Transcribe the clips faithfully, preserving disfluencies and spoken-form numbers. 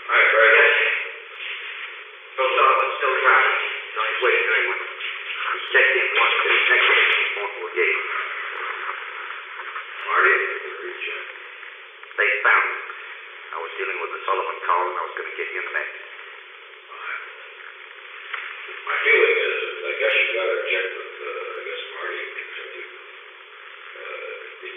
Hi, Fred. Yes. Still solid, still traffic. So he's waiting for anyone. He's checked in once to the next one gate. Marty, reach out. They found him. I was dealing with the Sullivan call and I was going to get you in the next. Fine. My feeling is that I guess you got to check with, uh, I guess Marty can tell you. Uh, the,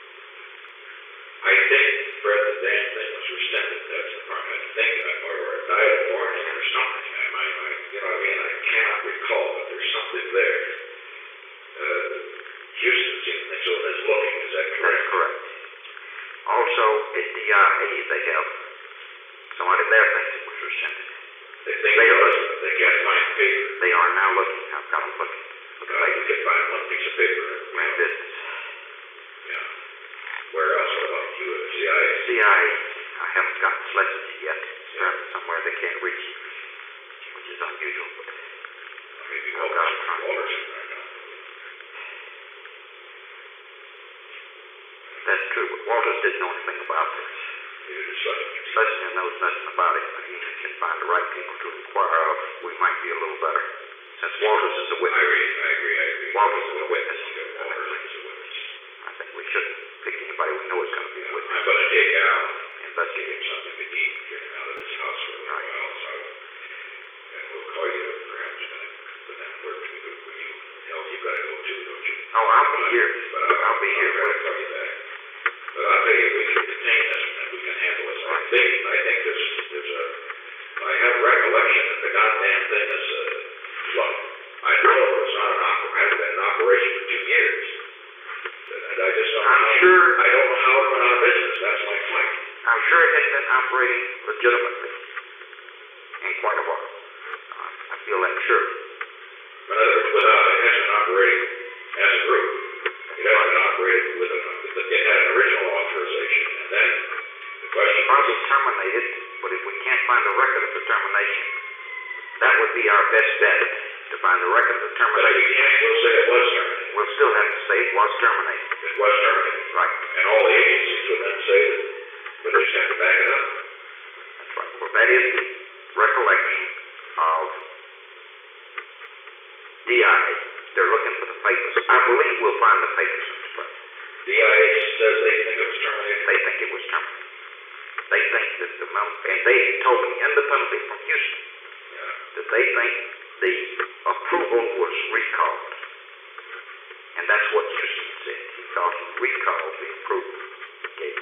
I think, Fred, the damn thing was rescinded. That's the part. I think, or it died of warning or something. I might, I, you know what I mean? I cannot recall, but there's something there. Uh, Houston seems to is looking. Is that correct? That's correct. Also, at D I A, they have somebody there thinks it was rescinded. They think they, it are, was, they can't find paper. They are now looking. I've got them looking. Look like you can find one piece of paper. My business. Yeah. Where else? What about you at C I A? C I A, I haven't gotten Schlesinger yet. It's yeah. somewhere they can't reach him, which is unusual. But maybe I've got him trying. Walterson right now. That's true, but Walters didn't know anything about this. Neither did Schlesinger. Schlesinger knows nothing about it, but he can find the right people to inquire of. We might be a little better. Since Walters is a witness. I agree, I agree, I agree. Walters is a witness. Yeah, Walters is a witness. I think we shouldn't pick anybody we know is going to be a witness. I'm going to take Al. Investigate something to eat, get him out of this house for a little while, so and we'll call you perhaps when that works. Will you help? You've got to go too, don't you? Oh, I'll be here. But I'll, I'll be here. I'll call you back. But I'll tell you, we can contain this and we can handle this. I think, I think there's, there's a, I have recollection that the goddamn thing is, uh, look, I know it's not an operation, it hasn't been in operation for two years. And I just don't I'm know. sure. I don't know how it went out of business. That's my point. I'm sure it had been operating legitimately in quite a while. Uh, I feel that sure. But in other words, without, it hasn't operated as a group. It hasn't operated with a, it had an original authorization, and then the question probably terminated, but if we can't find a record of the termination, that would be our best bet, to find a record of the termination. But we can't still say it was terminated. We'll still have to say it was terminated. It was terminated. Right. And all the agencies would then say that, but they just have to back it up. That's right. Well, that is the recollection of D I A. They're looking for the papers. I believe we'll find the papers, Mister President. D I A says they think it was terminated. They think it was terminated. They think that the and they told me independently from Houston yeah. that they think the approval was recalled. And that's what Houston said. He thought he recalled the approval he gave.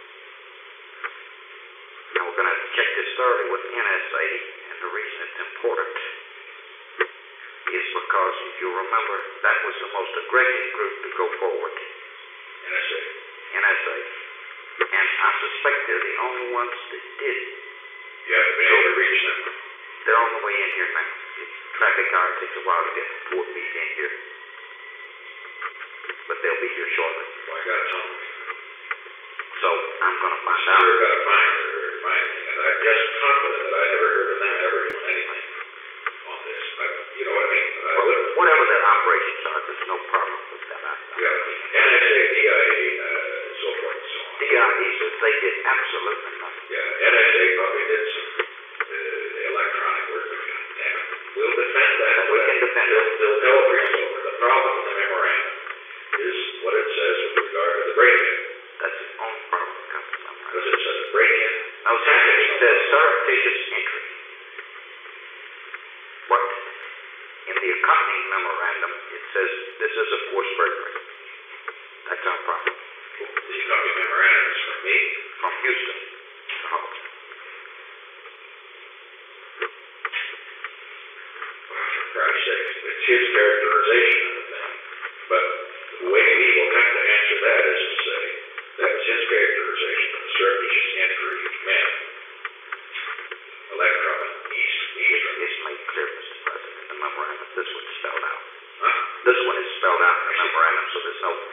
Now we're going to have to check this thoroughly with N S A, and the reason it's important is because, if you remember, that was the most aggressive group to go forward. N S A. N S A. And I suspect they're the only ones that did. You haven't been able to reach them. They're on the way in here now. The traffic car takes a while to get from Fort Meade in here. But they'll be here shortly. Well, I got to tell them. So I'm going to find I'm out. sure got to find her, find me. And I'm just confident that I never heard of them ever doing anything on this. I, you know what I mean? I Well, wouldn't. whatever their operations are, there's no problem with that. I, Yeah. N S A, D I A, uh, and so forth and so on. D I A says they did absolutely nothing. Yeah. N S A probably did some uh, electronic work. But damn it, we'll defend that. We can defend it. They'll, they'll tell us over. The problem with the memorandum is what it says with regard to the break-in. That's the only problem that comes from that. Because it says break-in. No, sir, it says surreptitious entry. But in the accompanying memorandum, it says this is a forced burglary. That's our problem. The accompanying memorandum is from me. From Houston to Halton. Well, for Christ's sake, it's his characterization of the thing. But the way we will have to answer that is to say that was his characterization of the surreptitious entry meant electronic east, eastern. It's made clear, Mister President, in the memorandum. This one's spelled out. Huh? This one is spelled out in the memorandum, so there's no...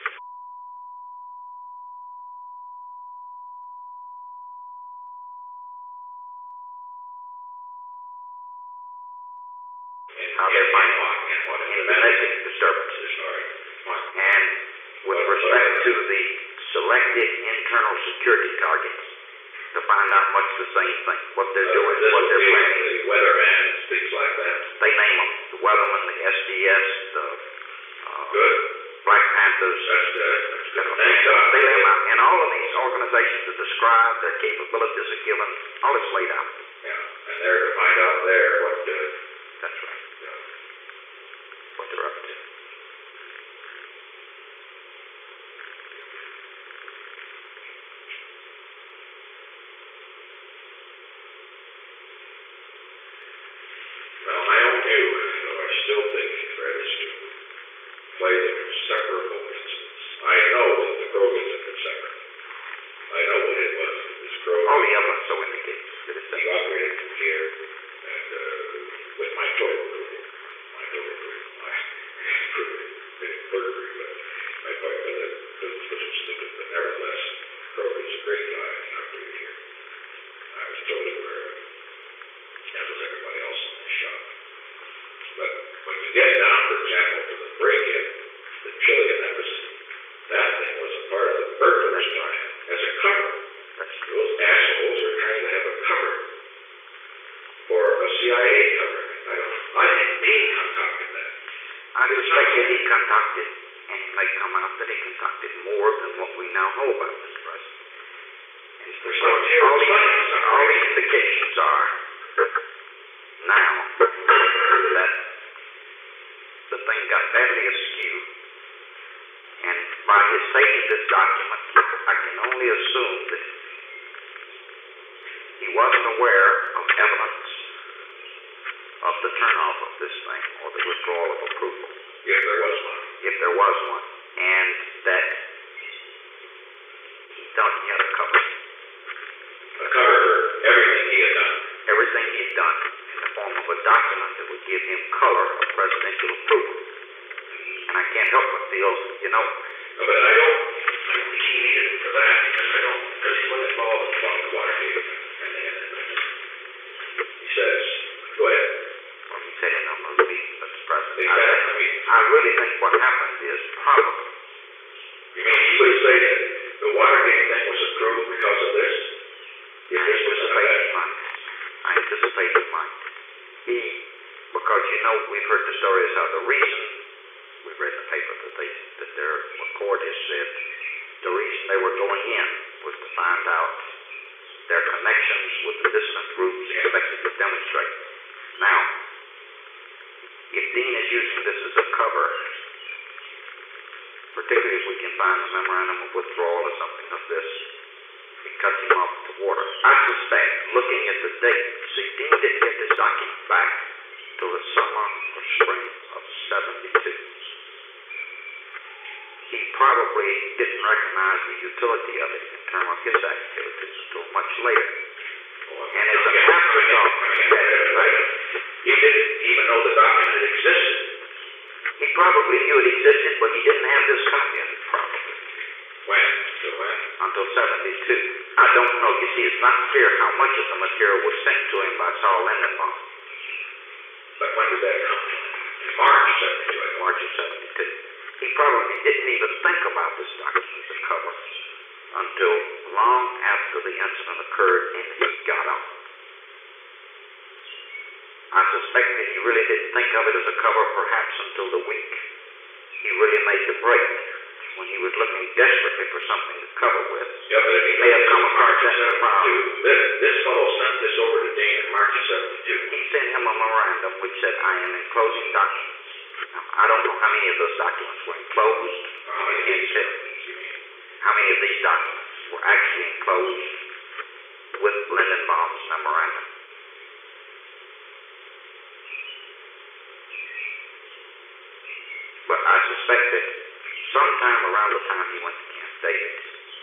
How they're finding domestic disturbances. And with respect to the selected internal security targets, the find out much the same thing, what they're Uh, doing, this what would they're be planning. the weatherman, things like that. They name them, the Weathermen, the S D S, the uh, Good. Black Panthers. That's good. That's You good. know, Thank God. they lay them out. And all of these organizations are described, their capabilities are given, all is laid out. Yeah, and they're to find out there what the, That's right, you know, what they're up to. well, my own view, though I still think Fred is to play them separable incidents. I know that the Crow incident is separate. I know what it was. This Crow. All the evidence so indicates that it's He operated from here, and uh, with my total approval, my total approval, my approval, perjury, but my part of it, because it's stupid, but nevertheless, Crow is a great guy, and I operated here. I was totally aware of it, as was everybody else in this shop. But when you get down, for example, to the break-in, the Chilean embassy, that thing was a part of the burglar's plan as a cover. That's Those assholes are trying to have a cover for a C I A cover. I don't. I think Dean concocted that. I suspect that he conducted, and it may come out that he conducted more than what we now know about Mister President. And so There's no all, terrible the, science. all the indications are now that the thing got badly askew, and by his taking this document, I can only assume that he wasn't aware of evidence of the turnoff of this thing or the withdrawal of approval, If there was one. if there was one, and that he thought he had a cover. A cover for everything he had done. Everything he'd done in the form of a document that would give him color of presidential approval. And I can't help but feel, you know, No, but I don't. I don't think he needed it for that because I don't. Because he wasn't involved in the Watergate, and then he says, "Go ahead." well, he said in a movie, Mister President, I, Exactly. I mean, I really think what happened is probably, you mean he would say that the Watergate thing was approved because of this? If I this was a anticipate he might. I anticipate he might. He, because you know, we've heard the stories how the reason, we've read in the paper that they, that their court has said the reason they were going in was to find out their connections with the dissident groups expected to demonstrate. Now, if Dean is using this as a cover, particularly if we can find a memorandum of withdrawal or something of this, it cuts him off the water. I suspect, looking at the date, see, Dean didn't get this document back till the summer or spring of seventy-two. He probably didn't recognize the utility of it in terms of his activities until much later. And as an afterthought, that's right. He didn't even know the document existed. He probably knew it existed, but he didn't have this copy of it probably When? So when? until seventy-two. I don't know. You see, it's not clear how much of the material was sent to him by Saul Lindenbaum. But when did that come? In March seventy-two. I March of seventy-two. He probably didn't even think about this document as a cover until long after the incident occurred and he got on. I suspect that he really didn't think of it as a cover perhaps until the week he really made the break, when he was looking desperately for something to cover with. Yeah, but if he May have come in across March of that in the file. seventy-two, this, this fellow sent this over to Dean in March of seventy-two. He sent him a memorandum which said, I am enclosing documents. Now, I don't know how many of those documents were enclosed. How many of these said documents, you mean? how many of these documents were actually enclosed with Lindenbaum's memorandum. But I suspect that sometime around the time he went to Camp David,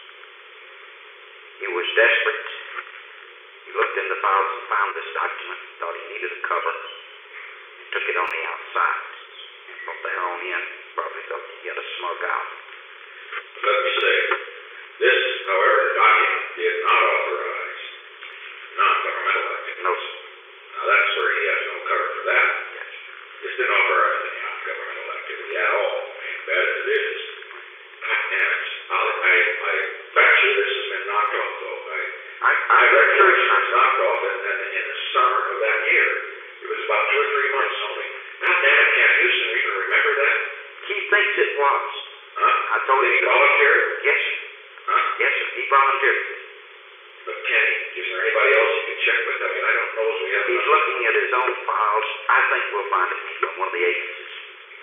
he was desperate. He looked in the files and found this document, thought he needed a cover, and took it on the outside. And from there on in, probably thought he had a smug out. Let me say, this, however, document did not authorize non-governmental activity. No, sir. Now, that's where he has no cover for that. Yes. This didn't authorize any non-governmental activity at all, and bad as it is. And I, I bet you this has been knocked off, though. I, I, I my recollection was knocked off in, in, in the summer of that year. It was about two or three months only. Now, damn it, can't Houston even remember that? He thinks it was. Huh? I told him. Did he volunteer? Yes, sir. Huh? Yes, sir. He volunteered. But Kenny, is there anybody else you can check with? I mean, I don't know if we have. He's enough. looking at his own files. I think we'll find it from one of the agencies.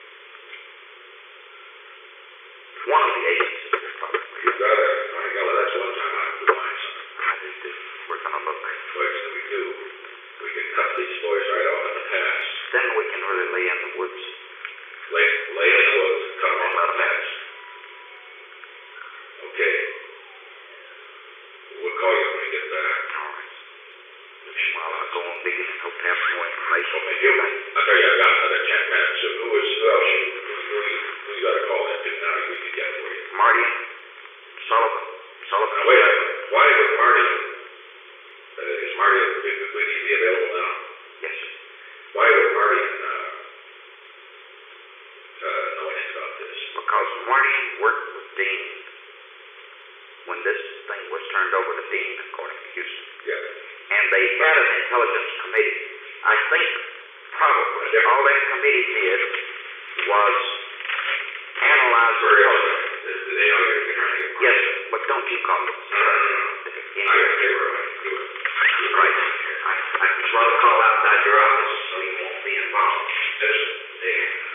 One of the agencies will probably. You got it. My God, that's one time I have to find something. I do too. We're gonna look. Boys, that we do. We can cut these boys right off in the pass. Then we can really lay in the woods. Lay, lay in the woods and cut them off in the pass. Okay. We'll call you when we get back. All right. While I go on digging and hope to have some more information. Okay, you, I tell you, I've got another ten minutes, so who is, who else you, who, who you, who you gotta call into now, we can get for you. Marty, Sullivan, Sullivan. Now, wait a minute, why would Marty, uh, is Marty, would he be available now? Yes, sir. Why would Marty, uh, uh, know anything about this? Because Marty worked with Dean when this thing was turned over to Dean, according to Houston. Yeah. And they had an intelligence committee. I think probably all that committee did was analyze the Very intelligence. awesome. Did they know you were trying to get Marty? Yes, sir, but don't you call it. No, no, no. I don't care where I do it. Right. I, I'd rather call outside your office so you won't be involved. Just, yeah.